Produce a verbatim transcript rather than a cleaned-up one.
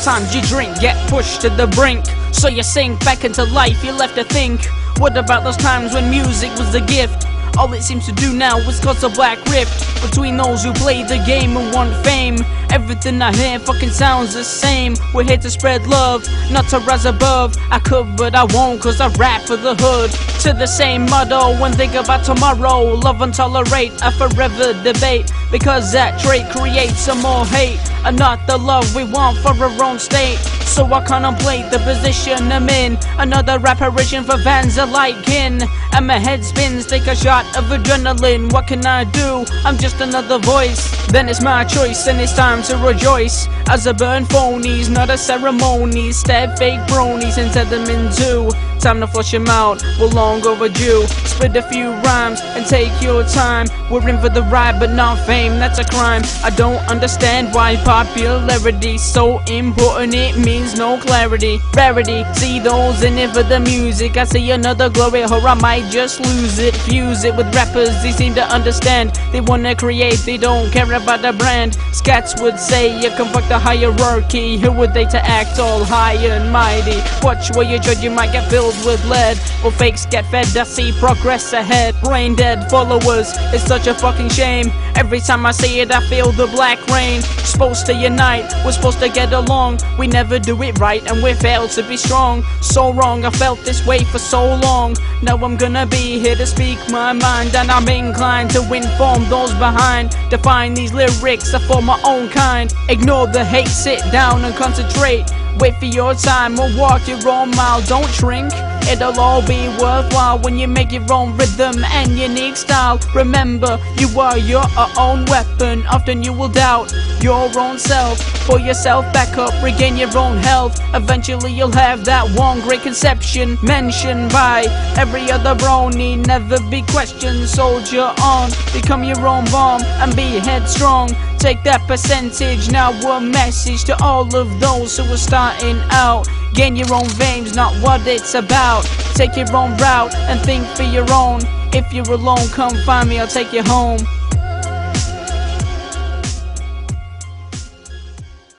Sometimes you drink, get pushed to the brink, so you sink back into life, you're left to think. What about those times when music was a gift? All it seems to do now is cause a black rift between those who play the game and want fame. Everything I hear fucking sounds the same. We're here to spread love, not to rise above. I could but I won't, cause I rap for the hood. To the same motto, when think about tomorrow. Love and tolerate a forever debate, because that trait creates some more hate, and not the love we want for our own state. So I contemplate the position I'm in, another apparition for fans alike in. And my head spins, take a shot of adrenaline. What can I do? I'm just another voice. Then it's my choice and it's time to rejoice, as I burn phonies, not a ceremony. Stab fake bronies and set them in two. Time to flush them out, we're long overdue. Spit a few rhymes and take your time. We're in for the ride but not fame, that's a crime. I don't understand why popularity's so important, it means no clarity. Rarity, see those in it for the music. I see another glory or I might just lose it. Fuse it with rappers, they seem to understand. They wanna create, they don't care about the brand. Scats would say you conduct the hierarchy. Who would they to act all high and mighty? Watch where you judge, you might get filled with lead. Well, fakes get fed, I see progress ahead. Brain dead followers, it's such a fucking shame. Every time I see it I feel the black rain. Supposed to unite, we're supposed to get along. We never do it right and we fail to be strong. So wrong, I felt this way for so long. Now I'm gonna be here to speak my mind, and I'm inclined to inform those behind. Define these lyrics are for my own kind. Ignore the hate, sit down and concentrate. Wait for your time or walk your own mile, don't shrink. It'll all be worthwhile when you make your own rhythm and unique style. Remember, you are your own weapon. Often you will doubt your own self. Pull yourself back up, regain your own health. Eventually you'll have that one great conception mentioned by every other brony. Never be questioned, soldier on. Become your own bomb and be headstrong. Take that percentage, now a message to all of those who are starting out. Gain your own veins, not what it's about. Take your own route and think for your own. If you're alone, come find me, I'll take you home.